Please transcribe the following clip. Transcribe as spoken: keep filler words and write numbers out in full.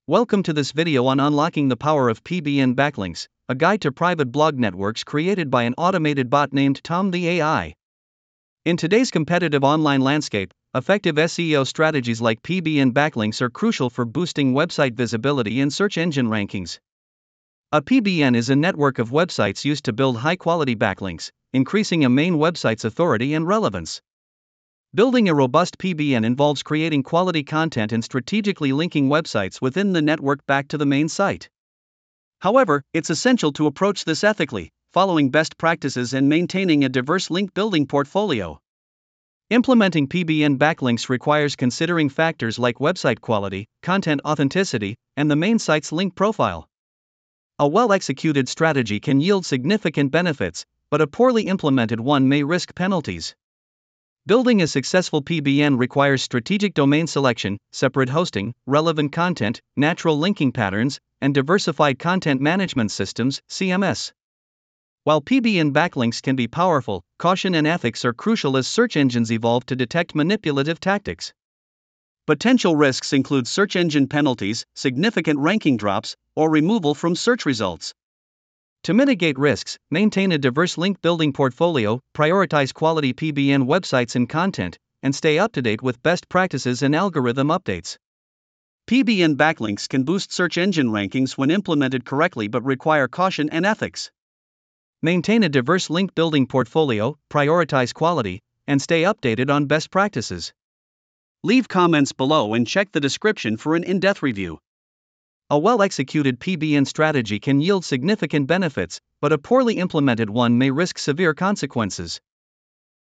Welcome to this video on unlocking the power of P B N backlinks, a guide to private blog networks created by an automated bot named Tom the A I. In today's competitive online landscape, effective S E O strategies like P B N backlinks are crucial for boosting website visibility and search engine rankings. A P B N is a network of websites used to build high-quality backlinks, increasing a main website's authority and relevance. Building a robust P B N involves creating quality content and strategically linking websites within the network back to the main site. However, it's essential to approach this ethically, following best practices and maintaining a diverse link building portfolio. Implementing P B N backlinks requires considering factors like website quality, content authenticity, and the main site's link profile. A well-executed strategy can yield significant benefits, but a poorly implemented one may risk penalties. Building a successful P B N requires strategic domain selection, separate hosting, relevant content, natural linking patterns, and diversified content management systems, C M S. While P B N backlinks can be powerful, caution and ethics are crucial as search engines evolve to detect manipulative tactics. Potential risks include search engine penalties, significant ranking drops, or removal from search results. To mitigate risks, maintain a diverse link building portfolio, prioritize quality P B N websites and content, and stay up to date with best practices and algorithm updates. P B N backlinks can boost search engine rankings when implemented correctly but require caution and ethics. Maintain a diverse link building portfolio, prioritize quality, and stay updated on best practices. Leave comments below and check the description for an in-depth review. A well-executed P B N strategy can yield significant benefits, but a poorly implemented one may risk severe consequences.